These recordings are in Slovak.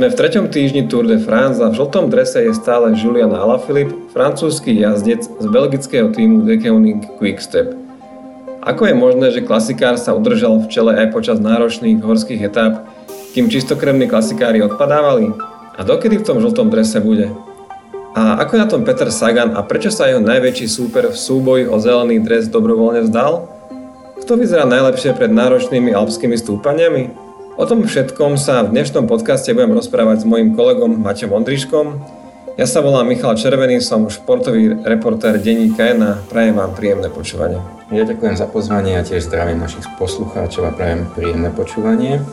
Sme v 3. týždni Tour de France a v žltom drese je stále Julian Alaphilippe, francúzsky jazdec z belgického týmu Deceuninck Quick-Step. Ako je možné, že klasikár sa udržal v čele aj počas náročných horských etáp, kým čistokrevní klasikári odpadávali? A dokedy v tom žltom drese bude? A ako je na tom Peter Sagan a prečo sa jeho najväčší súper v súboji o zelený dres dobrovoľne vzdal? Kto vyzerá najlepšie pred náročnými alpskými stúpaniami? O tom všetkom sa v dnešnom podcaste budem rozprávať s mojím kolegom Maťom Ondriškom. Ja sa volám Michal Červený, som športový reportér denníka N a prajem vám príjemné počúvanie. Ja ďakujem za pozvanie a tiež zdravím našich poslucháčov a prajem príjemné počúvanie.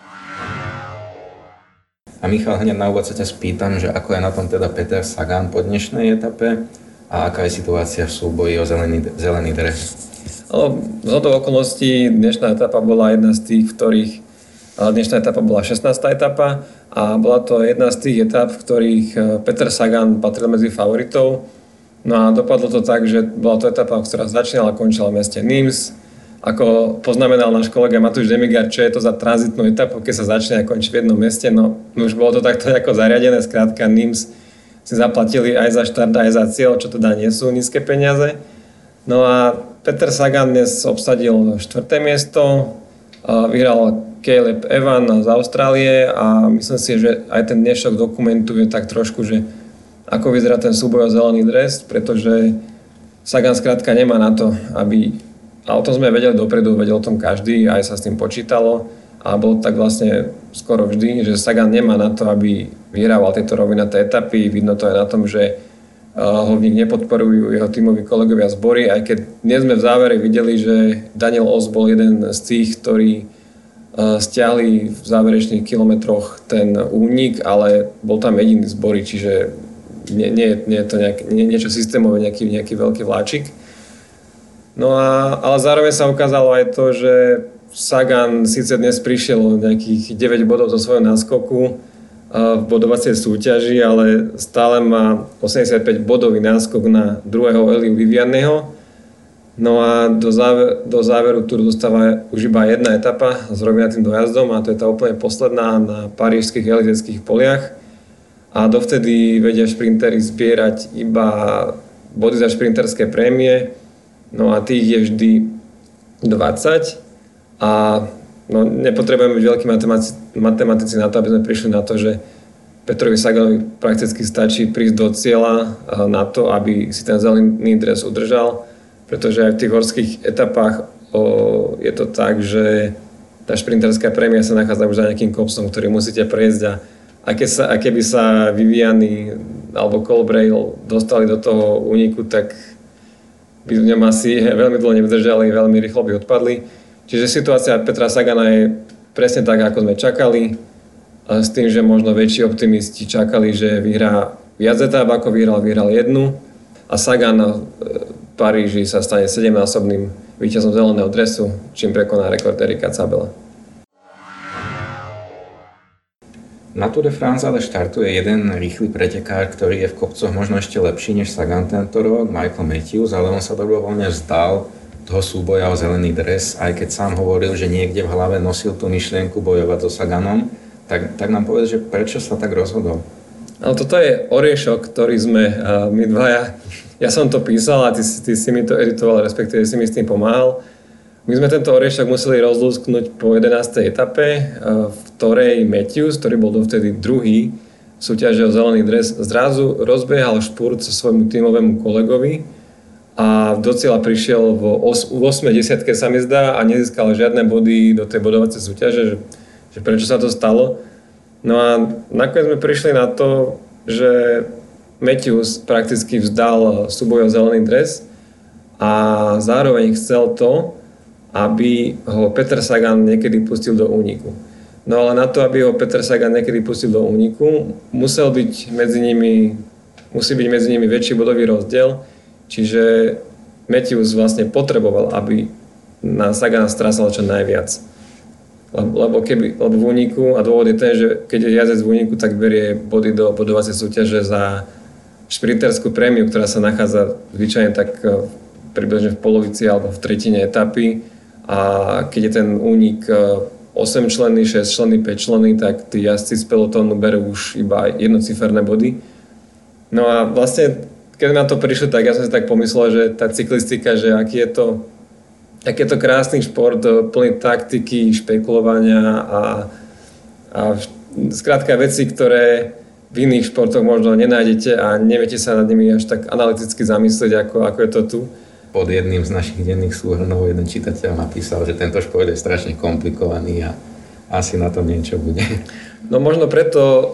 A Michal, hneď na úvod sa ťa spýtam, že ako je na tom teda Peter Sagan po dnešnej etape a aká je situácia v súboji o zelený dres? Zhodou okolností dnešná etapa bola jedna z tých, dnešná etapa bola 16. etapa a bola to jedna z tých etap, v ktorých Peter Sagan patril medzi favoritov. No a dopadlo to tak, že bola to etapa, ktorá začínala a končila v meste Nîmes. Ako poznamenal náš kolega Matúš Demigar, čo je to za tranzitnú etapu, keď sa začne a končí v jednom meste. No už bolo to takto ako zariadené, skrátka Nîmes si zaplatili aj za štart, aj za cieľ, čo teda nie sú nízke peniaze. No a Peter Sagan dnes obsadil 4. miesto, vyhral Caleb Evan z Austrálie a myslím si, že aj ten dnešok dokumentuje tak trošku, že ako vyzerá ten súboj o zelený dres, pretože Sagan skrátka nemá na to, aby, a o tom sme vedeli dopredu, vedel o tom každý, aj sa s tým počítalo a bolo tak vlastne skoro vždy, že Sagan nemá na to, aby vyhrával tieto rovinaté etapy. Vidno to aj na tom, že ho v nich nepodporujú jeho tímoví kolegovia z Bory, aj keď dnes sme v závere videli, že Daniel Oss bol jeden z tých, ktorí stiahli v záverečných kilometroch ten únik, ale bol tam jediný z Bory, čiže nie je to niečo systémové, nejaký veľký vláčik. No ale zároveň sa ukázalo aj to, že Sagan síce dnes prišiel o nejakých 9 bodov zo svojho náskoku v bodovacej súťaži, ale stále má 85 bodový náskok na druhého Eliu Vivianiho. No a do záveru Tour dostáva už iba jedna etapa s rovnatým dojazdom a to je tá úplne posledná na parížských elizeckých poliach. A dovtedy vedia šprintery zbierať iba body za šprinterské prémie, no a tých je vždy 20 a nepotrebujeme byť veľkí matematici na to, aby sme prišli na to, že Petrovi Saganovi prakticky stačí prísť do cieľa na to, aby si ten zelený dres udržal, pretože aj v tých horských etapách je to tak, že tá šprinterská prémia sa nachádza už za nejakým kopcom, ktorý musíte prejsť a keby sa Viviani alebo Colbrale dostali do toho úniku, tak by v ňom asi veľmi dlho nevydržali, veľmi rýchlo by odpadli. Čiže situácia Petra Sagana je presne tak, ako sme čakali, s tým, že možno väčší optimisti čakali, že vyhrá viac etáp, ako vyhral jednu a Sagan v Paríži sa stane 7-násobným víťazom zeleného dresu, čím prekoná rekord Erika Zabela. Na Tour de France ale štartuje jeden rýchly pretekár, ktorý je v kopcoch možno ešte lepší než Sagan tento rok, Michael Matthews, ale on sa dobrovoľne vzdal toho súboja o zelený dres, aj keď sám hovoril, že niekde v hlave nosil tú myšlienku bojovať so Saganom. Tak nám povedz, že prečo sa tak rozhodol? Ale toto je oriešok, ktorý sme my dvaja, ja som to písal a ty si mi to editoval, respektíve si mi s tým pomáhal. My sme tento oriešok museli rozlúsknuť po 11. etape, v ktorej Matthews, ktorý bol dovtedy druhý v súťaži o zelený dres, zrazu rozbiehal špurt so svojmu tímovému kolegovi a do cieľa prišiel v 8-10 sa mi zdá a nezískal žiadne body do tej bodovacej súťaže, že prečo sa to stalo. No a nakoniec sme prišli na to, že Matthews prakticky vzdal súboj o zelený dres a zároveň chcel to, aby ho Peter Sagan niekedy pustil do úniku. No ale na to, aby ho Peter Sagan niekedy pustil do úniku, musí byť medzi nimi väčší bodový rozdiel, čiže Matthews vlastne potreboval, aby na Sagana strásal čo najviac. Lebo v úniku, a dôvod je ten, že keď je jazdec v úniku, tak berie body do bodovacej súťaže za šprinterskú prémiu, ktorá sa nachádza zvyčajne tak približne v polovici alebo v tretine etapy. A keď je ten únik 8-členný, 6-členný, 5-členný, tak tí jazdci z pelotónu berú už iba jednociferné body. No a vlastne, keď na to prišli, tak ja som si tak pomyslel, že tá cyklistika, že aký je to krásny šport, plný taktiky, špekulovania a skrátka veci, ktoré v iných športoch možno nenájdete a neviete sa nad nimi až tak analyticky zamyslieť, ako je to tu. Pod jedným z našich denných súhrnov jeden čitateľ napísal, že tento šport je strašne komplikovaný a asi na tom niečo bude. No možno preto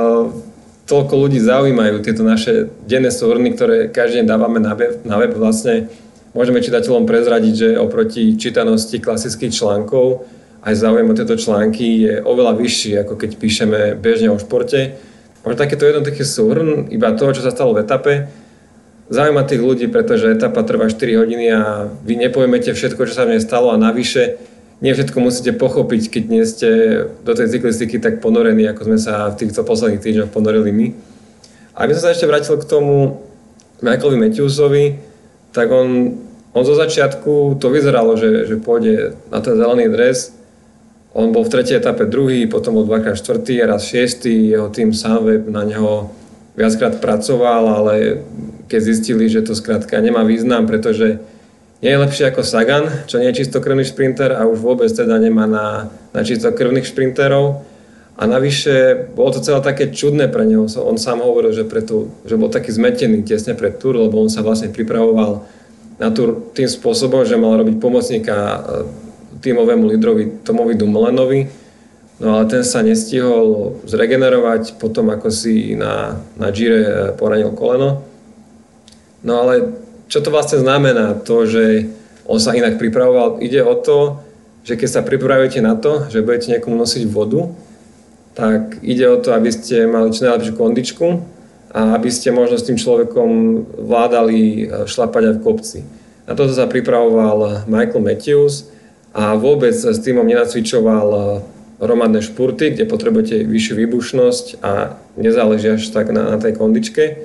toľko ľudí zaujímajú tieto naše denné súhrny, ktoré každý deň dávame na web. Vlastne môžeme čitateľom prezradiť, že oproti čítanosti klasických článkov aj záujem o tieto články je oveľa vyšší, ako keď píšeme bežne o športe. Možno takéto jednoduchý súhrn iba toho, čo sa stalo v etape, zaujíma tých ľudí, pretože etapa trvá 4 hodiny a vy nepojmete všetko, čo sa v nej stalo a navyše nie všetko musíte pochopiť, keď nie ste do tej cyklistiky tak ponorení, ako sme sa v týchto posledných týždňoch ponorili my. A aby som sa ešte vrátil k tomu Michaelovi Matthewsovi, tak on zo začiatku to vyzeralo, že pôjde na ten zelený dres. On bol v 3. etape 2., potom bol 2-krát 4. a raz 6. Jeho tým Sunweb na neho viackrát pracoval, ale keď zistili, že to skrátka nemá význam, pretože nie je lepšie ako Sagan, čo nie je čistokrvný šprinter a už vôbec teda nemá na čistokrvných šprinterov. A navyše bolo to celé také čudné pre neho. On sám hovoril, že bol taký zmetený tesne pred Tour, lebo on sa vlastne pripravoval na Tour tým spôsobom, že mal robiť pomocníka tímovému lídrovi Tomovi Dumoulinovi. No ale ten sa nestihol zregenerovať potom, ako si na Gire poranil koleno. No ale čo to vlastne znamená? To, že on sa inak pripravoval, ide o to, že keď sa pripravíte na to, že budete niekomu nosiť vodu, tak ide o to, aby ste mali čo najlepšiu kondičku a aby ste možno s tým človekom vládali šlapať aj v kopci. Na toto sa pripravoval Michael Matthews a vôbec s týmom nenacvičoval hromadné špurty, kde potrebujete vyššiu výbušnosť a nezáleží až tak na tej kondičke.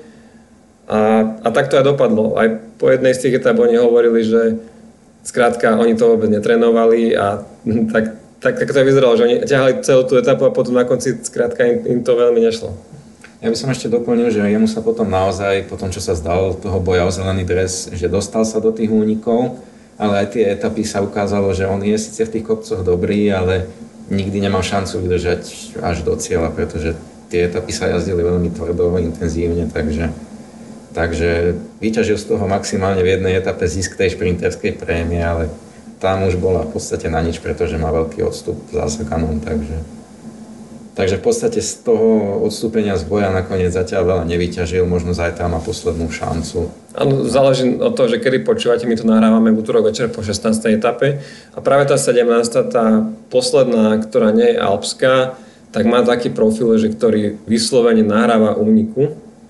A tak to aj dopadlo. Aj po jednej z tých etap oni hovorili, že skrátka oni to vôbec netrénovali a tak to aj vyzeralo, že oni ťahali celú tú etapu a potom na konci skrátka im to veľmi nešlo. Ja by som ešte doplnil, že jemu sa potom naozaj, po tom, čo sa zdal toho boja o zelený dres, že dostal sa do tých únikov, ale aj tie etapy sa ukázalo, že on je síce v tých kopcoch dobrý, ale nikdy nemal šancu vydržať až do cieľa, pretože tie etapy sa jazdili veľmi tvrdo, intenzívne, takže vyťažil z toho maximálne v jednej etape zisk tej šprinterskej prémie, ale tam už bola v podstate na nič, pretože má veľký odstup za Saganom, takže v podstate z toho odstúpenia z boja nakoniec zatiaľ veľa nevyťažil, možno zajtra má poslednú šancu. Áno, záleží od toho, že kedy počúvate, my to nahrávame v útorok večer po 16. etape a práve tá 17. tá posledná, ktorá nie je alpská, tak má taký profil, že ktorý vyslovene nahráva úniku.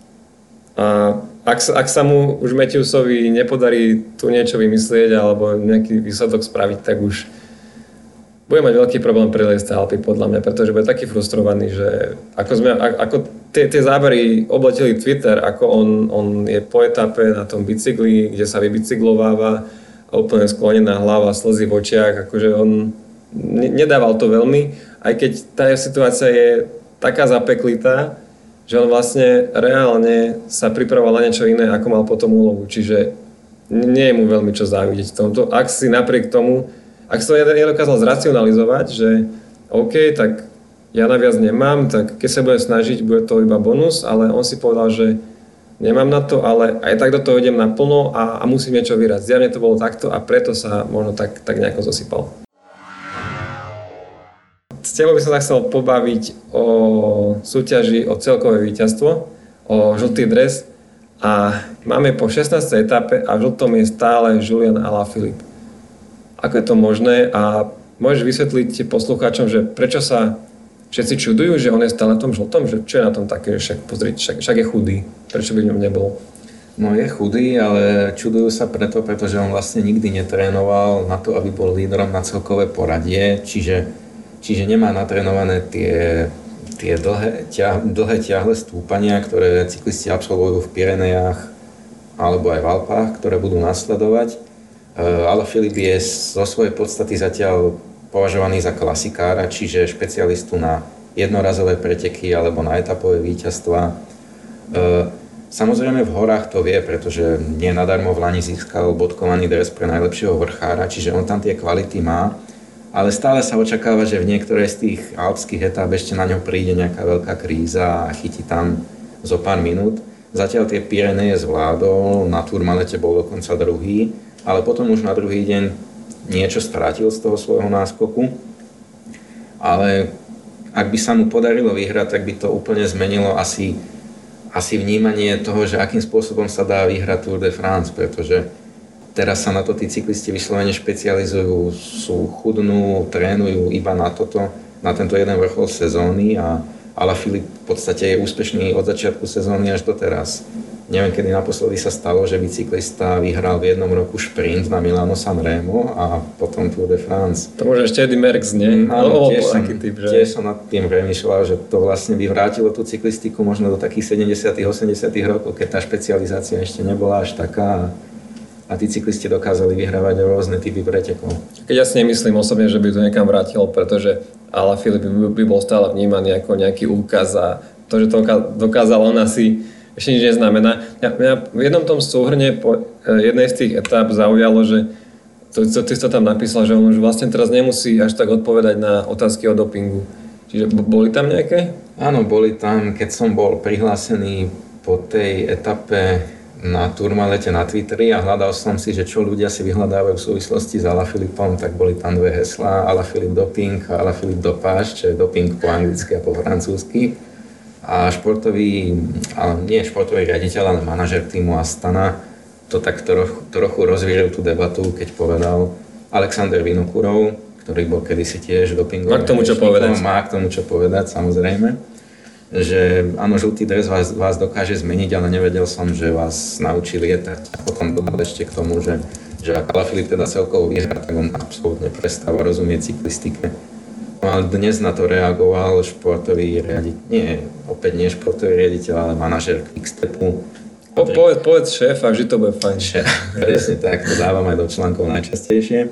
A ak sa mu už Matthewsovi nepodarí tu niečo vymyslieť alebo nejaký výsledok spraviť, tak už bude mať veľký problém preliesť Alpy podľa mňa, pretože bude taký frustrovaný, že ako tie zábery obleteli Twitter, ako on je po etape na tom bicykli, kde sa vybicyklováva a úplne sklonená hlava, slzy v očiach, akože on nedával to veľmi, aj keď tá situácia je taká zapeklitá, že on vlastne reálne sa pripravoval na niečo iné, ako mal potom úlohu, čiže nie je mu veľmi čo závidieť v tomto. Ak si napriek tomu ak si to nedokázal zracionalizovať, že OK, tak ja naviac nemám, tak keď sa budem snažiť, bude to iba bonus, ale on si povedal, že nemám na to, ale aj tak do toho idem naplno a musím niečo vyrať. Zjavne to bolo takto a preto sa možno tak nejako zosypal. S tebou by som sa chcel pobaviť o súťaži, o celkové víťazstvo, o žltý dres a máme po 16. etape a v žltom je stále Julian Alaphilippe. Ako je to možné a môžeš vysvetliť poslucháčom, že prečo sa všetci čudujú, že on je stále na tom žltom, že čo je na tom také, že však je chudý, prečo by v ňom nebol? No je chudý, ale čudujú sa pretože on vlastne nikdy netrénoval na to, aby bol lídrom na celkové poradie, čiže nemá natrénované tie dlhé ťahle stúpania, ktoré cyklisti absolvujú v Pyrenejách alebo aj v Alpách, ktoré budú nasledovať. Alaphilippe je zo svojej podstaty zatiaľ považovaný za klasikára, čiže špecialistu na jednorazové preteky alebo na etapové víťazstva. Samozrejme v horách to vie, pretože nie nadarmo v Lani získal bodkovaný dres pre najlepšieho vrchára, čiže on tam tie kvality má, ale stále sa očakáva, že v niektorej z tých alpských etáp ešte na ňo príde nejaká veľká kríza a chytí tam zo pár minút. Zatiaľ tie Pyreneje zvládol, na Tourmalete bol dokonca druhý, ale potom už na druhý deň niečo strátil z toho svojho náskoku. Ale ak by sa mu podarilo vyhrať, tak by to úplne zmenilo asi vnímanie toho, že akým spôsobom sa dá vyhrať Tour de France, pretože teraz sa na to tí cyklisti vyslovene špecializujú, chudnú, trénujú iba na toto, na tento jeden vrchol sezóny a Alaphilippe v podstate je úspešný od začiatku sezóny až doteraz. Neviem, kedy naposledy sa stalo, že by cyklista vyhral v jednom roku šprint na Milano-San Remo a potom Tour de France. To môže ešte Eddy Merckx, nie? Áno, tiež som nad tým premýšľal, že to vlastne by vrátilo tú cyklistiku možno do takých 70 80 rokov, keď tá špecializácia ešte nebola až taká a tí cyklisti dokázali vyhrávať rôzne typy pretekov. Keď ja si nemyslím osobne, že by to niekam vrátilo, pretože Alaphilippe by bol stále vnímaný ako nejaký úkaz a to, že to dokázal on asi ešte nič neznamená. Mňa v jednom tom súhrne po jednej z tých etáp zaujalo, že ty to tam napísal, že on už vlastne teraz nemusí až tak odpovedať na otázky o dopingu. Čiže boli tam nejaké? Áno, boli tam, keď som bol prihlásený po tej etape na Tourmalete na Twitteri a hľadal som si, že čo ľudia si vyhľadávajú v súvislosti s Alaphilippom, tak boli tam dve heslá, Alaphilippe doping a Alaphilippe dopage, čo je doping po anglicky a po francúzsky. A športový riaditeľ, ale manažer týmu Astana to tak trochu rozvíril tú debatu, keď povedal Alexander Vinokurov, ktorý bol kedysi tiež dopingovým. Má k tomu čo povedať, samozrejme. Že áno, žltý dres vás dokáže zmeniť, ale nevedel som, že vás naučí lietať. A potom dodal ešte k tomu, že ak Alaphilippe teda celkovo vyhrá, tak on absolútne prestáva rozumieť cyklistike. No ale dnes na to reagoval športový riaditeľ, ale manažer Quickstepu. Povedz šéf, že to bude fajn. Presne tak, to dávam aj do článkov najčastejšie.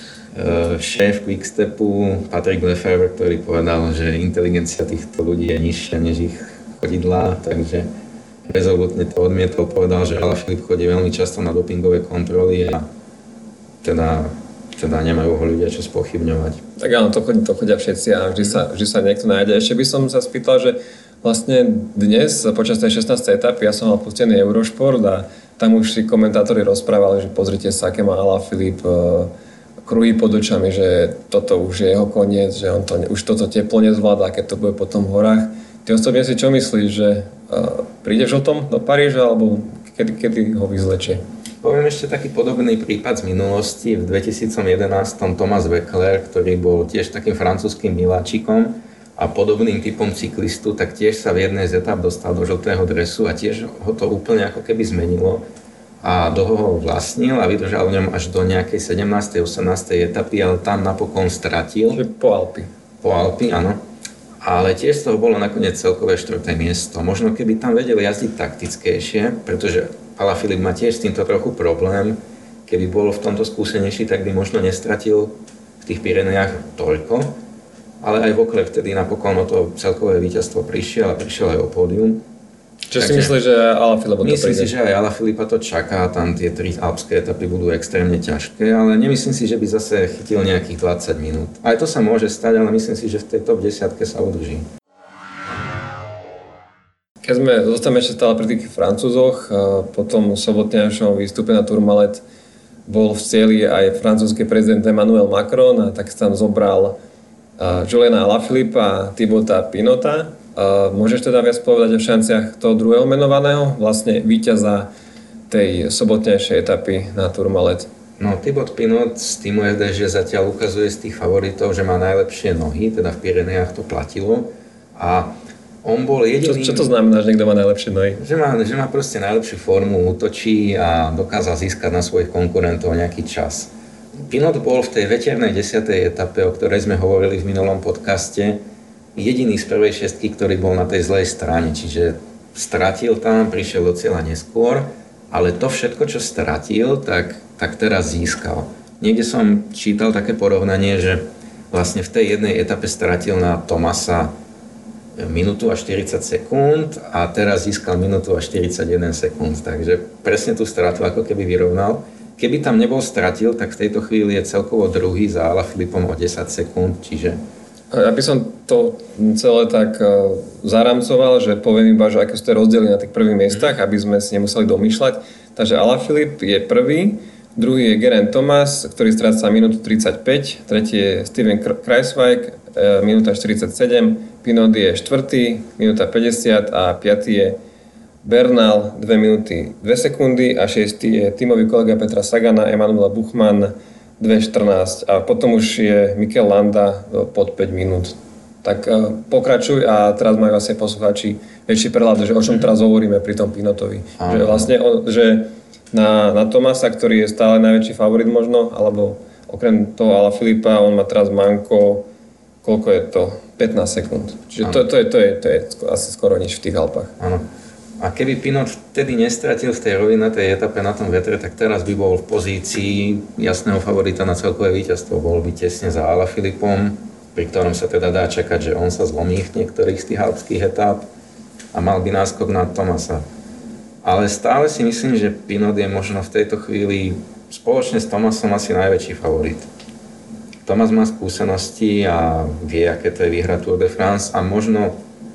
Šéf Quickstepu Patrick Lefevre, ktorý povedal, že inteligencia týchto ľudí je nižšia než ich chodidlá, takže rezolutne to odmietol, povedal, že Alaphilippe chodí veľmi často na dopingové kontroly a teda nemajú ho ľudia čo spochybňovať. Tak áno, to chodia všetci a vždy sa niekto nájde. Ešte by som sa spýtal, že vlastne dnes počas tej 16. etapy ja som mal pustený Eurošport a tam už si komentátori rozprávali, že pozrite sa, aké má Alaphilippe kruhy pod očami, že toto už je jeho koniec, že on už toto teplo nezvláda, keď to bude potom v horách. Ty osobne si čo myslíš, že prídeš o tom do Paríža, alebo kedy ho vyzlečie? Poviem ešte taký podobný prípad z minulosti. V 2011 Thomas Voeckler, ktorý bol tiež takým francúzským miláčikom a podobným typom cyklistu, tak tiež sa v jednej z etap dostal do žltého dresu a tiež ho to úplne ako keby zmenilo. A dlho ho vlastnil a vydržal v ňom až do nejakej 17. 18. etapy, ale tam napokon stratil. Po Alpy. Po Alpy, áno. Ale tiež z toho bolo nakoniec celkové 4. miesto. Možno keby tam vedel jazdiť taktickejšie, pretože Alaphilippe má tiež s týmto trochu problém. Keby bol v tomto skúsenejší, tak by možno nestratil v tých Pyrenejách toľko. Ale aj v okre vtedy napokon o to celkové víťazstvo prišiel aj o pódium. Čo si myslíš, že Alaphilippe to príde? Myslím si, že aj Alaphilippe to čaká, tam tie 3 alpské etapy budú extrémne ťažké, ale nemyslím si, že by zase chytil nejakých 20 minút. Aj to sa môže stať, ale myslím si, že v tej top 10 sa udrží. Keď zostaneme ešte stále pri tých Francúzoch, po tom sobotňajšom výstupe na Tourmalet bol v cieli aj francúzsky prezident Emmanuel Macron a tak sa tam zobral Juliana Alaphilippa a Thibauta Pinota. Môžeš teda viac povedať o šanciach toho druhého menovaného, vlastne víťaza tej sobotnejšej etapy na Tourmalet? No, Thibaut Pinot z týmu FDŽ zatiaľ ukazuje z tých favoritov, že má najlepšie nohy, teda v Pyrenejách to platilo. A on bol jediný... Čo to znamená, že niekto má najlepšie nohy? Že má proste najlepšiu formu, útočí a dokázal získať na svojich konkurentov nejaký čas. Pinot bol v tej veternej 10. etape, o ktorej sme hovorili v minulom podcaste, jediný z prvej šestky, ktorý bol na tej zlej strane, čiže stratil tam, prišiel do cieľa neskôr, ale to všetko, čo stratil, tak teraz získal. Niekde som čítal také porovnanie, že vlastne v tej jednej etape stratil na Thomasa minútu a 40 sekúnd a teraz získal minútu a 41 sekúnd, takže presne tú stratu ako keby vyrovnal. Keby tam nebol stratil, tak v tejto chvíli je celkovo druhý za Alaphilippom o 10 sekúnd, čiže... Ja by som to celé tak zaramcoval, že poviem iba, že aké sú tie rozdiely na tých prvých miestach, aby sme si nemuseli domýšľať. Takže Alaphilippe je prvý, druhý je Geraint Thomas, ktorý stráca minútu 35, tretí je Steven Kruijswijk, minúta 47, Pinot je štvrtý, minúta 50 a piatý je Bernal, 2 minúty 2 sekundy a šiestý je tímový kolega Petra Sagana, Emanuela Buchmann, 2.14 a potom už je Mikel Landa pod 5 minút. Tak pokračuj a teraz majú asi poslucháči väčší prehľad, že o čom teraz hovoríme pri tom Pinotovi. Že vlastne, že na Thomasa, ktorý je stále najväčší favorit možno, alebo okrem toho Alaphilippa, on má teraz manko, koľko je to? 15 sekúnd. Čiže to je asi skoro nič v tých Alpách. Áno. A keby Pinot vtedy nestratil v tej rovinatej etape na tom vetre, tak teraz by bol v pozícii jasného favorita na celkové víťazstvo. Bol by tesne za Alaphilippom, pri ktorom sa teda dá čakať, že on sa zlomí v niektorých z tých alpských etáp a mal by náskok na Thomasa. Ale stále si myslím, že Pinot je možno v tejto chvíli spoločne s Thomasom asi najväčší favorit. Thomas má skúsenosti a vie, aké to je vyhrať Tour de France a možno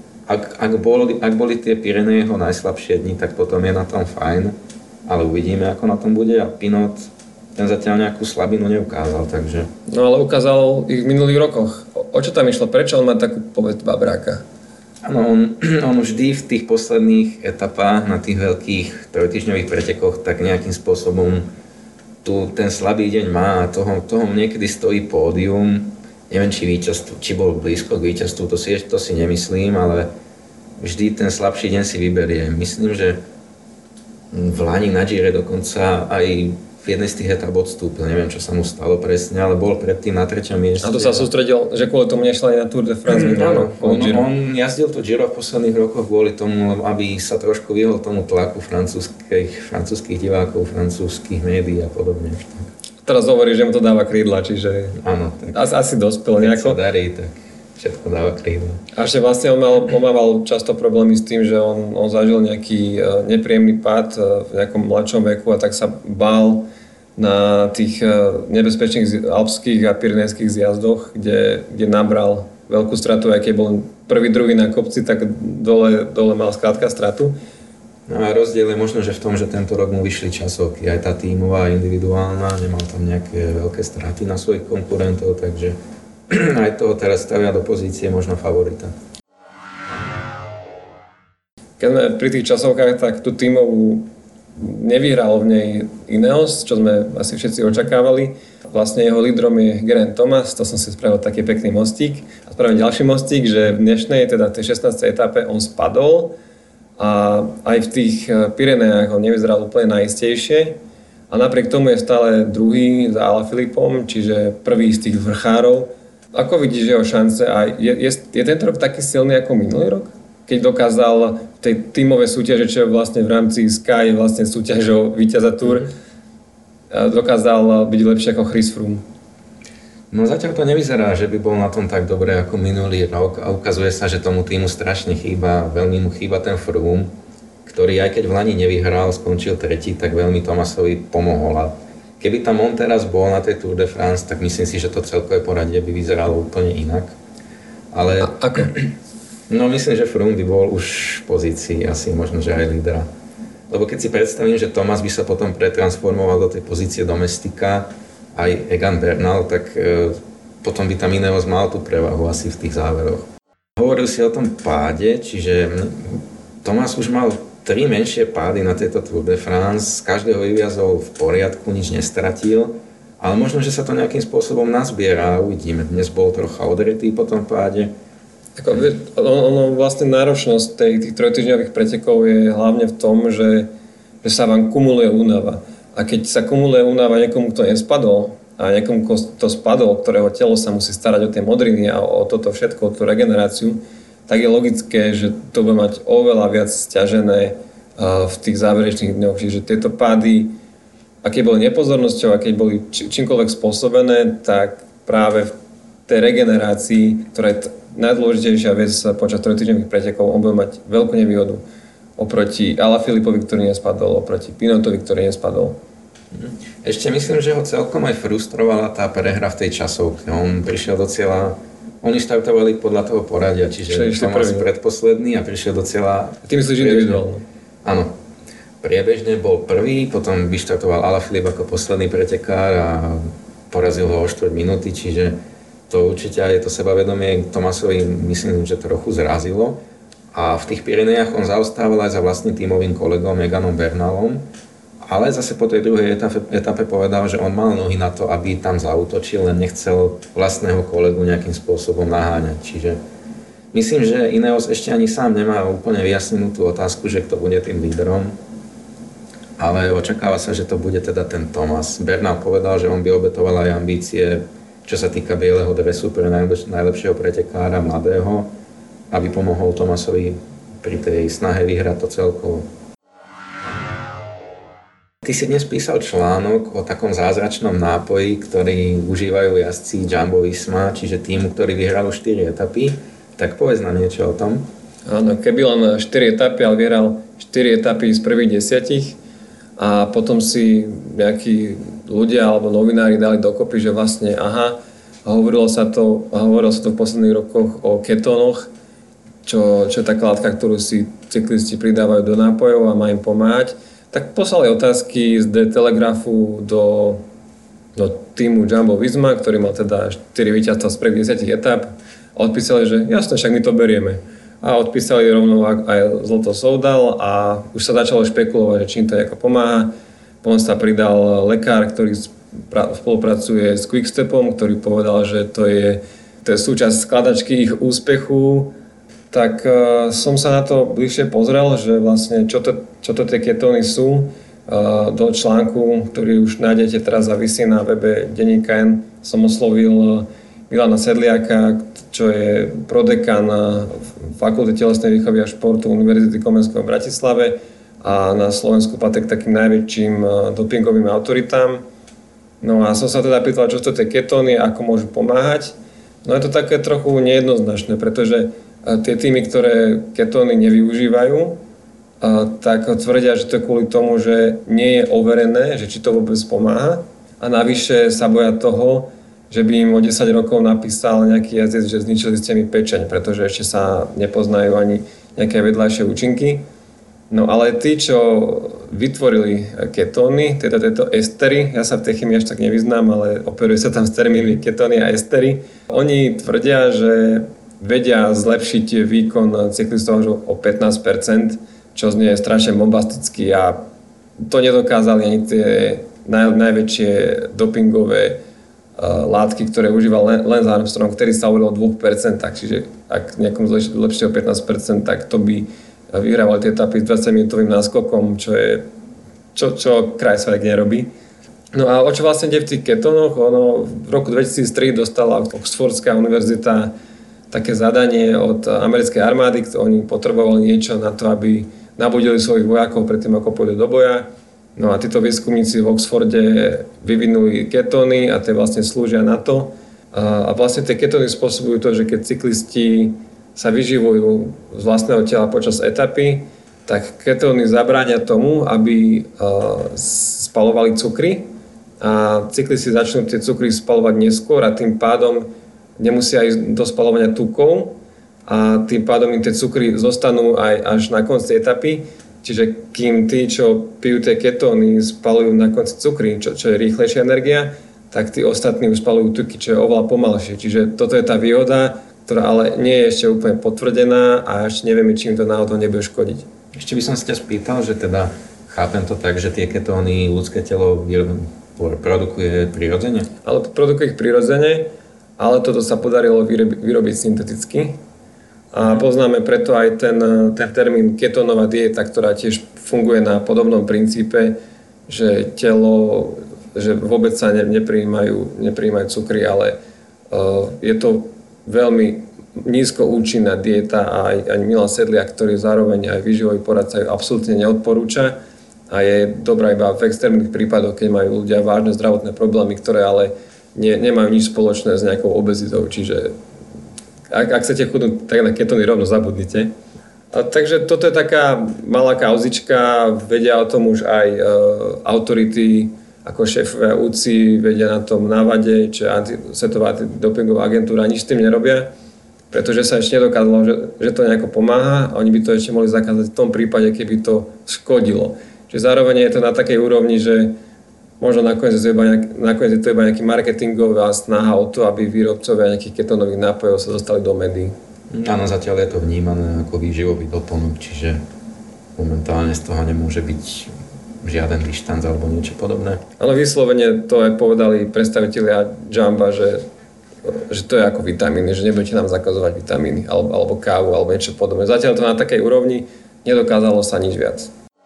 ak boli tie Pyreneje jeho najslabšie dni, tak potom je na tom fajn, ale uvidíme, ako na tom bude a Pinot ten zatiaľ nejakú slabinu neukázal, takže... No ale ukázal ich v minulých rokoch. O čo tam išlo? Prečo on má takú povesť babráka? Áno, on vždy v tých posledných etapách na tých veľkých trojtýždňových pretekoch tak nejakým spôsobom ten slabý deň má a toho niekedy stojí pódium. Neviem, či bol blízko k víťazstvu, to si nemyslím, ale vždy ten slabší deň si vyberie. Myslím, že v Lani na Gire dokonca aj v jednej z tých etap odstúpil. Neviem, čo sa mu stalo presne, ale bol predtým na 3. mieste. A to sa sústredil, že kvôli tomu nešla aj na Tour de France. Áno, on jazdil to Giro v posledných rokoch kvôli tomu, aby sa trošku vyhol tomu tlaku francúzskych divákov, francúzskych médií a podobne. Teraz hovorí, že mu to dáva krídla, čiže áno, tak asi dospel nejako. Keď sa darí, tak všetko dáva krídla. A ešte vlastne on mal často problémy s tým, že on zažil nejaký nepríjemný pád v nejakom mladšom veku a tak sa bál na tých nebezpečných alpských a pyrenejských zjazdoch, kde nabral veľkú stratu, aj keď bol prvý, druhý na kopci, tak dole mal skrátka stratu. No a rozdiel je možno, že v tom, že tento rok mu vyšli časovky, aj tá tímová, individuálna, nemal tam nejaké veľké straty na svojich konkurentov, takže aj toho teraz stavia do pozície možno favorita. Keď sme pri tých časovkách, tak tú tímovú nevyhral v nej Ineos, čo sme asi všetci očakávali. Vlastne jeho lídrom je Geraint Thomas, to som si spravil taký pekný mostík. A spravil ďalší mostík, že v dnešnej, teda tej 16. etape on spadol a aj v tých Pyrenejách on nevyzeral úplne najistejšie. A napriek tomu je stále druhý za Alaphilippom, čiže prvý z tých vrchárov. Ako vidíš jeho šance a je tento rok taký silný ako minulý rok? Keď dokázal v tej tímovej súťaži, čo je vlastne v rámci Sky, je vlastne súťažou víťaza Tour, dokázal byť lepšie ako Chris Froome. No zatiaľ to nevyzerá, že by bol na tom tak dobre ako minulý rok a ukazuje sa, že tomu týmu strašne chýba, veľmi mu chýba ten Froome, ktorý aj keď v Lani nevyhral, skončil tretí, tak veľmi Thomasovi pomohol. A keby tam on teraz bol na tej Tour de France, tak myslím si, že to celkové poradie by vyzeralo úplne inak. Ale... Ako? No myslím, že Froome by bol už v pozícii asi možno, že aj lídera. Lebo keď si predstavím, že Thomas by sa potom pretransformoval do tej pozície domestika, aj Egan Bernal, tak potom by tam Ineos mal tú prevahu asi v tých záveroch. Hovoril si o tom páde, čiže Thomas už mal 3 menšie pády na tejto Tour de France, každého vyviazol v poriadku, nič nestratil, ale možno, že sa to nejakým spôsobom nazbiera a uvidíme. Dnes bol trocha odretý po tom páde. Ono vlastne náročnosť tých trojtýždňových pretekov je hlavne v tom, že sa vám kumuluje únava. A keď sa kumuluje únava niekomu, kto nespadol a niekomu, kto spadol, ktorého telo sa musí starať o tie modriny a o toto všetko, o tú regeneráciu, tak je logické, že to bude mať oveľa viac sťažené v tých záverečných dňoch. Čiže tieto pády, aké boli nepozornosťou, aké boli čímkoľvek spôsobené, tak práve tej regenerácii, ktorá je najdôležitejšia vec počas trojtýždňových pretekov, on bude mať veľkú nevýhodu oproti Alaphilippovi, ktorý nespadol, oproti Pinotovi, ktorý nespadol. Ešte myslím, že ho celkom aj frustrovala tá prehra v tej časovke. On prišiel do cieľa, oni štartovali podľa toho poradia, čiže Thomas predposledný a prišiel do cieľa... Ty myslíš individuálne? Áno. Priebežne bol prvý, potom vyštartoval Alaphilippe ako posledný pretekár a porazil ho o 4 minúty, čiže to určite aj to sebavedomie Thomasovi myslím, že trochu zrazilo. A v tých Pyrenejach on zaostával aj za vlastným tímovým kolegom Eganom Bernalom, ale zase po tej druhej etape povedal, že on mal nohy na to, aby tam zaútočil, len nechcel vlastného kolegu nejakým spôsobom naháňať. Čiže myslím, že Ineos ešte ani sám nemá úplne vyjasnenú tú otázku, že kto bude tým lídrom, ale očakáva sa, že to bude teda ten Thomas. Bernal povedal, že on by obetoval aj ambície, čo sa týka bieleho dresu pre najlepšieho pretekára mladého, aby pomohol Thomasovi pri tej snahe vyhrať to celkovo. Ty si dnes písal článok o takom zázračnom nápoji, ktorý užívajú jazdci Jumbo Visma, čiže týmu, ktorý vyhral 4 etapy. Tak povedz nám niečo o tom. Áno, keby len 4 etapy, ale vyhral 4 etapy z prvých 10 a potom si nejakí ľudia alebo novinári dali dokopy, že vlastne hovorilo sa to v posledných rokoch o ketónoch, čo je taká látka, ktorú si cyklisti pridávajú do nápojov a má im pomáhať. Tak poslali otázky z The Telegraphu do týmu Jumbo Visma, ktorý mal teda 4 víťazstvá z prvých 10 etap. A odpísali, že jasne, však my to berieme. A odpísali rovno aj Zlato Soudal a už sa začalo špekulovať, že čím to ako pomáha. Potom sa pridal lekár, ktorý spolupracuje s Quickstepom, ktorý povedal, že to je súčasť skladačky ich úspechu. Tak som sa na to bližšie pozrel, že vlastne čo to tie ketóny sú. Do článku, ktorý už nájdete teraz a visí na webe denníka N, som oslovil Milana Sedliaka, čo je prodekan Fakulty telesnej výchovy a športu Univerzity Komenského v Bratislave a na Slovensku patrí k takým najväčším dopingovým autoritám. No a som sa teda pýtal, čo to tie ketóny, ako môžu pomáhať. No je to také trochu nejednoznačné, pretože tie týmy, ktoré ketóny nevyužívajú, tak tvrdia, že to je kvôli tomu, že nie je overené, že či to vôbec pomáha. A navyše sa boja toho, že by im o 10 rokov napísal nejaký jazdec, že zničili ste mi pečeň, pretože ešte sa nepoznajú ani nejaké vedľajšie účinky. No ale tí, čo vytvorili ketóny, tieto estery, ja sa v tej chemii až tak nevyznám, ale operuje sa tam s termínmi ketóny a estery, oni tvrdia, že vedia zlepšiť výkon cyklistov o 15%, čo znie strašne bombasticky a to nedokázali ani tie najväčšie dopingové látky, ktoré užíval Lance Armstrong, ktorý sa hovoril o 2%, čiže ak niekomu zlepšie o 15%, tak to by vyhrávali tie etapy s 20-minútovým náskokom, čo Kreisberg nerobí. No a o čo vlastne ide v tých ketónoch? V roku 2003 dostala Oxfordská univerzita také zadanie od americkej armády, oni potrebovali niečo na to, aby nabudili svojich vojakov predtým, ako pôjdu do boja. No a títo výskumníci v Oxforde vyvinuli ketóny a tie vlastne slúžia na to. A vlastne tie ketóny spôsobujú to, že keď cyklisti sa vyživujú z vlastného tela počas etapy, tak ketóny zabránia tomu, aby spalovali cukry a cyklisti začnú tie cukry spalovať neskôr a tým pádom nemusia ísť do spalovania tukov a tým pádom im tie cukry zostanú aj až na konci etapy. Čiže kým tí, čo pijú tie ketóny, spalujú na konci cukry, čo je rýchlejšia energia, tak tí ostatní už spalujú tuky, čo je oveľa pomalšie. Čiže toto je tá výhoda, ktorá ale nie je ešte úplne potvrdená a ešte nevieme, či im to náhodou nebude škodiť. Ešte by som sa ťa spýtal, že teda chápem to tak, že tie ketóny ľudské telo produkuje prirodzene? Ale produkuje ich prirodzene, ale toto sa podarilo vyrobiť synteticky. A poznáme preto aj ten termín ketónová dieta, ktorá tiež funguje na podobnom princípe, že vôbec sa neprijímajú cukry, ale je to veľmi nízko účinná dieta a aj Milan Sedliak, ktorý zároveň aj výživový poradca, ju absolútne neodporúča a je dobrá iba v extrémnych prípadoch, keď majú ľudia vážne zdravotné problémy, ktoré ale nemajú nič spoločné s nejakou obezitou, čiže ak chcete chudnúť, tak na ketóny rovno zabudnite. Takže toto je taká malá kauzička, vedia o tom už aj autority, ako šéfovia UCI, vedia na tom návade, čo Svetová antidopingová agentúra, nič s tým nerobia, pretože sa ešte nedokázalo, že to nejako pomáha a oni by to ešte mohli zakázať v tom prípade, keby to škodilo. Čiže zároveň je to na takej úrovni, že možno nakoniec je to iba nejaký marketingová snaha o to, aby výrobcovia nejakých ketónových nápojov sa dostali do médií. Áno, zatiaľ je to vnímané ako výživový doplnok, čiže momentálne z toho nemôže byť žiaden dištanc alebo niečo podobné. Ale vyslovene to aj povedali predstavitelia Jamba, že to je ako vitamíny, že nebudete nám zakazovať vitamíny alebo kávu alebo niečo podobné. Zatiaľ to na takej úrovni, nedokázalo sa nič viac.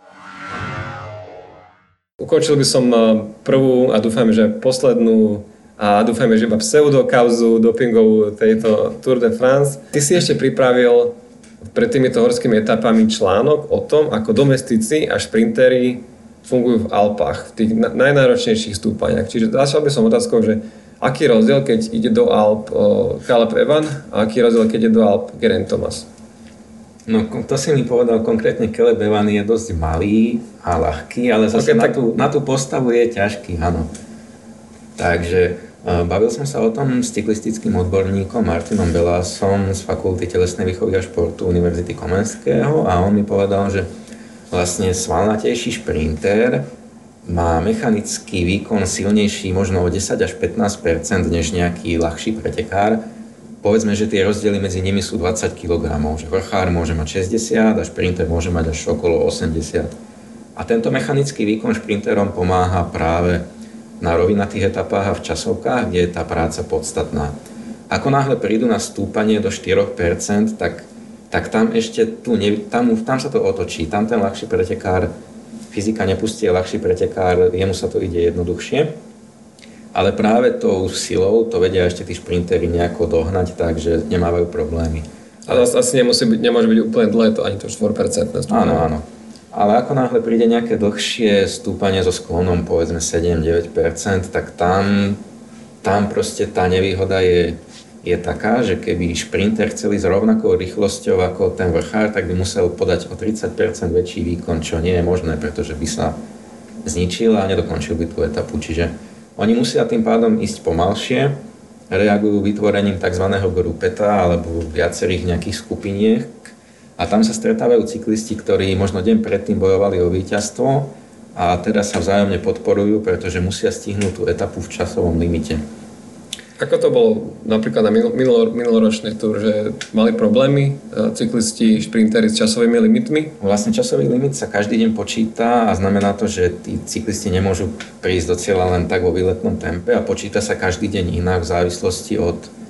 Ukončil by som prvú a dúfam, že poslednú a dúfajme, že iba pseudokauzu dopingovú tejto Tour de France. Ty si ešte pripravil pred týmito horskými etapami článok o tom, ako domestici a šprintéri fungujú v Alpách, v tých najnáročnejších stúpaniach. Čiže začal by som otázkou, že aký rozdiel, keď ide do Alp Caleb Ewan a aký rozdiel, keď ide do Alp Geraint Thomas? No to si mi povedal konkrétne, Caleb Ewan je dosť malý a ľahký, ale zase na tú postavu je ťažký, áno. Takže bavil som sa o tom s cyklistickým odborníkom Martinom Belásom z Fakulty telesnej výchovy a športu Univerzity Komenského a on mi povedal, že vlastne svalnatejší šprinter má mechanický výkon silnejší možno o 10 až 15% než nejaký ľahší pretekár. Povedzme, že tie rozdiely medzi nimi sú 20 kg, že vrchár môže mať 60 a šprinter môže mať až okolo 80. A tento mechanický výkon šprinterom pomáha práve na rovinatých etapách a v časovkách, kde je tá práca podstatná. Ako náhle prídu na stúpanie do 4%, tak tam ešte tam sa to otočí. Tam ten ľahší pretekár, fyzika nepustí, ľahší pretekár, jemu sa to ide jednoduchšie. Ale práve tou silou to vedia ešte tí šprintéri nejako dohnať, takže nemávajú problémy. Ale asi nemôže byť úplne dlhé to ani to 4%. Áno. Ale ako náhle príde nejaké dlhšie stúpanie so sklonom, povedzme 7-9%, tak tam proste tá nevýhoda je taká, že keby šprinter chcel ísť rovnakou rýchlosťou ako ten vrchár, tak by musel podať o 30% väčší výkon, čo nie je možné, pretože by sa zničil a nedokončil by tú etapu. Čiže oni musia tým pádom ísť pomalšie, reagujú vytvorením tzv. Grupeta alebo viacerých nejakých skupiniek a tam sa stretávajú cyklisti, ktorí možno deň predtým bojovali o víťazstvo a teraz sa vzájomne podporujú, pretože musia stihnúť tú etapu v časovom limite. Ako to bolo napríklad na minuloročnej túr, že mali problémy cyklisti, šprintéri s časovými limitmi? Vlastne časový limit sa každý deň počíta a znamená to, že tí cyklisti nemôžu prísť do cieľa len tak vo výletnom tempe a počíta sa každý deň inak v závislosti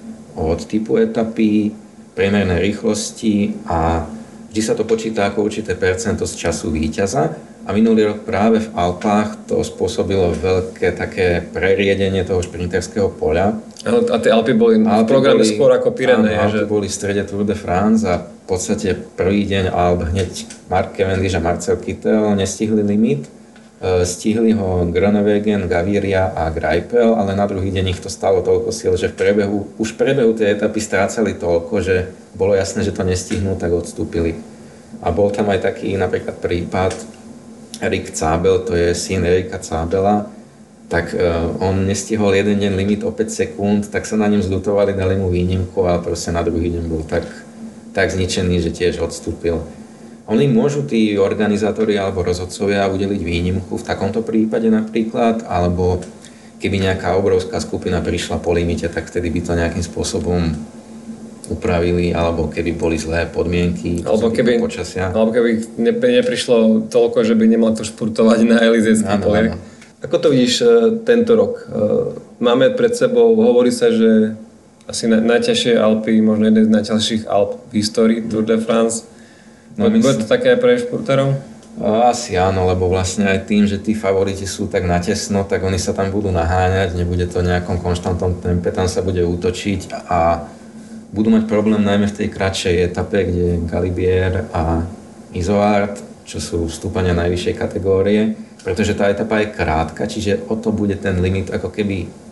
od typu etapy, priemernej rýchlosti a vždy sa to počíta ako určité percento z času víťaza. A minulý rok práve v Alpách to spôsobilo veľké také preriedenie toho šprinterského poľa. A tie Alpy boli v programe skôr ako Pyreneje. Alpy boli v strede Tour de France a v podstate prvý deň Alp hneď Mark Cavendish a Marcel Kittel nestihli limit. Stihli ho Groenewegen, Gaviria a Greipel, ale na druhý deň ich to stalo toľko síl, že už v priebehu tej etapy strácali toľko, že bolo jasné, že to nestihnú, tak odstúpili. A bol tam aj taký napríklad prípad, Erik Zabel, to je syn Erika Zabela, tak on nestihol jeden deň limit o 5 sekúnd, tak sa na ňom zľutovali, dali mu výnimku a proste na druhý deň bol tak zničený, že tiež odstúpil. Oni môžu tí organizátori alebo rozhodcovia udeliť výnimku v takomto prípade napríklad, alebo keby nejaká obrovská skupina prišla po limite, tak vtedy by to nejakým spôsobom upravili, alebo keby boli zlé podmienky, alebo keby počasia. Alebo keby neprišlo toľko, že by nemal to športovať na Elizejský poliek. Ako to vidíš tento rok? Máme pred sebou, hovorí sa, že asi najťažšie Alpy, možno jeden z najťažších Alp v histórii Tour de France. Bude to také pre športérov? Asi áno, lebo vlastne aj tým, že tí favoriti sú tak natesno, tak oni sa tam budú naháňať, nebude to v nejakom konštantnom tempe, tam sa bude útočiť a budú mať problém najmä v tej kratšej etape, kde je Galibier a Izoard, čo sú stúpania najvyššej kategórie, pretože tá etapa je krátka, čiže o to bude ten limit ako keby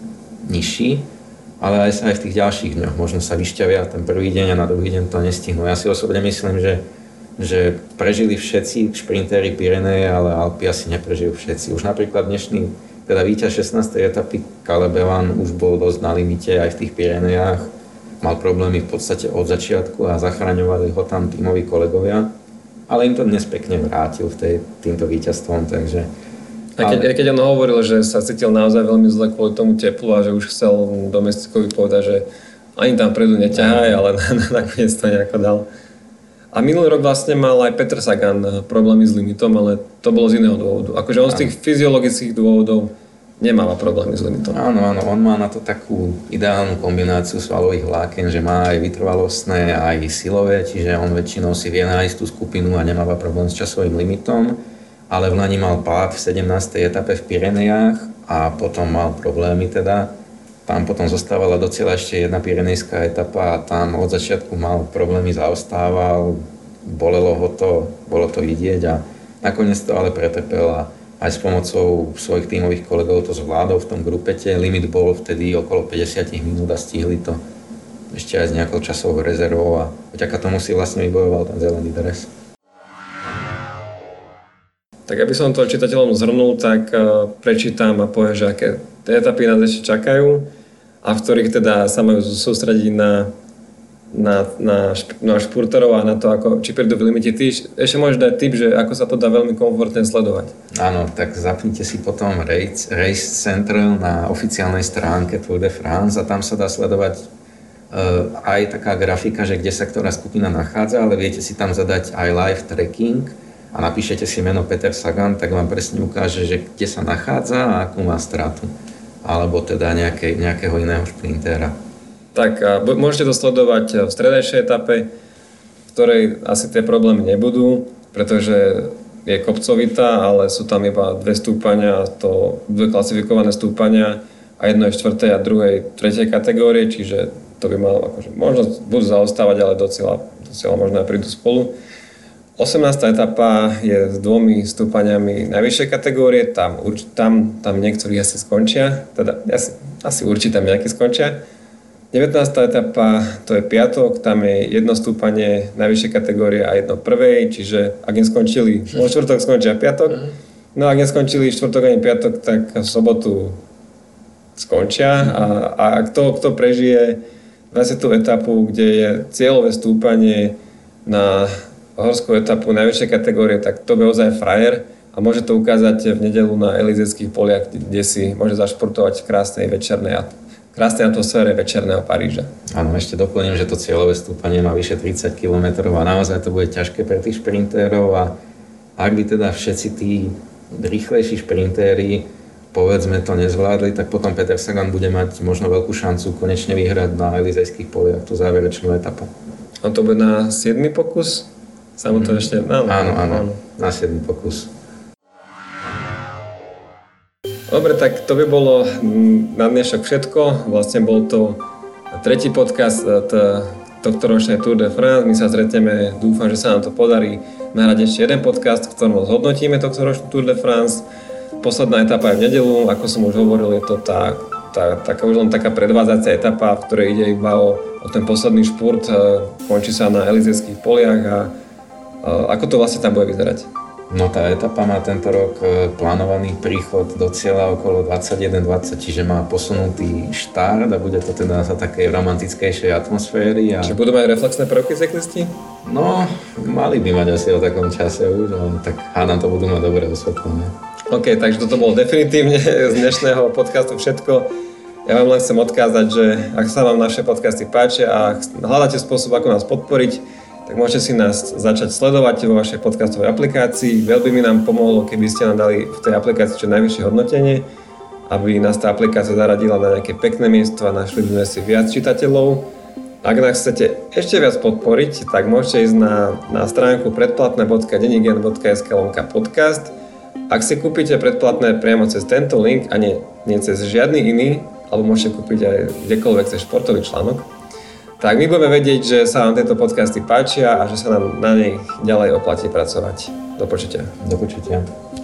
nižší, ale aj v tých ďalších dňoch možno sa vyšťavia ten prvý deň a na druhý deň to nestihnú. Ja si osobne myslím, že prežili všetci šprintéri Pyreneje, ale Alpy asi neprežijú všetci. Už napríklad dnešný víťaz 16. etapy Caleb Ewan už bol dosť na limite aj v tých Pyrenejách. Mal problémy v podstate od začiatku a zachraňovali ho tam tímoví kolegovia. Ale im to dnes pekne vrátil týmto víťazstvom, takže... Keď on hovoril, že sa cítil naozaj veľmi zle kvôli tomu teplu a že už chcel domestikovi povedať, že ani tam predu neťahaj, ale nakoniec to nejako dal. A minulý rok vlastne mal aj Peter Sagan problémy s limitom, ale to bolo z iného dôvodu. Akože on z tých fyziologických dôvodov nemáva problémy s limitom. Áno, on má na to takú ideálnu kombináciu svalových vláken, že má aj vytrvalostné, aj silové, čiže on väčšinou si vie nájsť tú skupinu a nemáva problém s časovým limitom, ale v Lani mal pád v 17. etape v Pyrenejách a potom mal problémy teda. Tam potom zostávala do cieľa ešte jedna pyrenejská etapa a tam od začiatku mal problémy, zaostával, bolelo ho to, bolo to vidieť a nakoniec to ale pretrpel a aj s pomocou svojich tímových kolegov to zvládol v tom grupete. Limit bol vtedy okolo 50 minút a stihli to ešte aj s nejakou časovou rezervou a vďaka tomu si vlastne vybojoval ten zelený dres. Tak aby som to čitateľom zhrnul, tak prečítam a poviem, že aké etapy nás ešte čakajú a v ktorých teda sa majú sústrediť na špurterov a na to, ako, či prídu v limite. Ty ešte môžeš dať tip, že ako sa to dá veľmi komfortne sledovať. Áno, tak zapnite si potom Race Central na oficiálnej stránke Tour de France a tam sa dá sledovať aj taká grafika, že kde sa ktorá skupina nachádza, ale viete si tam zadať aj live tracking a napíšete si meno Peter Sagan, tak vám presne ukáže, že kde sa nachádza a akú má stratu. Alebo teda nejakého iného šprintéra. Tak môžete to sledovať v stredajšej etape, v ktorej asi tie problémy nebudú, pretože je kopcovitá, ale sú tam iba dve klasifikované stúpania a jedno je 4. a druhej 3. kategórie, čiže to by malo akože možno budú zaostávať, ale do cieľa možno aj prídu spolu. 18. etapa je s 2 stúpaniami najvyššej kategórie, tam niektorí asi skončia, teda asi určite tam nejakí skončia. 19. etapa, to je piatok, tam je jedno stúpanie najvyššej kategórie a jedno prvej, čiže ak neskončili vo štvrtok, skončia piatok. No ak neskončili štvrtok ani piatok, tak v sobotu skončia a kto prežije 20. etapu, kde je cieľové stúpanie na horskú etapu najvyššej kategórie, tak to je ozaj frajer a môže to ukázať v nedeľu na Elizejských poliach, kde si môže zašportovať v krásnej atmosfére večerného Paríža. Áno, ešte doplním, že to cieľové stúpanie má vyše 30 km a naozaj to bude ťažké pre tých šprintérov a ak by teda všetci tí rýchlejší šprintéri povedzme to nezvládli, tak potom Peter Sagan bude mať možno veľkú šancu konečne vyhrať na Elizejských poliach tú záverečnú etapu. A to bude na 7. pokus? Samo to ešte... Áno, na 7. pokus. Dobre, tak to by bolo na dnešok všetko. Vlastne bol to 3. podcast tohtoročnej Tour de France. My sa stretneme, dúfam, že sa nám to podarí nahrať ešte jeden podcast, v ktorom zhodnotíme tohtoročnú Tour de France. Posledná etapa je v nedeľu, ako som už hovoril, je to už len taká predvádzacia etapa, v ktorej ide iba o ten posledný špurt, končí sa na Elizejských poliach a ako to vlastne tam bude vyzerať? No tá etapa má tento rok plánovaný príchod do cieľa okolo 21:20, čiže má posunutý štart a bude to teda za takej romantickejšej atmosféry. Čiže budú mať reflexné prvky cyklisti? No, mali by mať asi o takom čase už, ale tak hádam to budú mať dobre osvetlené. OK, takže toto bolo definitívne z dnešného podcastu všetko. Ja vám len chcem odkázať, že ak sa vám naše podcasty páčia a hľadáte spôsob, ako nás podporiť, tak môžete si nás začať sledovať vo vašej podcastovej aplikácii. Veľmi mi nám pomohlo, keby ste nám dali v tej aplikácii čo najvyššie hodnotenie, aby nás tá aplikácia zaradila na nejaké pekné miesto a našli by sme si viac čitateľov. Ak nás chcete ešte viac podporiť, tak môžete ísť na stránku predplatné.denigen.sk/podcast. Ak si kúpite predplatné priamo cez tento link a nie cez žiadny iný, alebo môžete kúpiť aj kdekoľvek cez športový článok, tak my budeme vedieť, že sa vám tieto podcasty páčia a že sa nám na nej ďalej oplatí pracovať. Do počutia. Do počutia.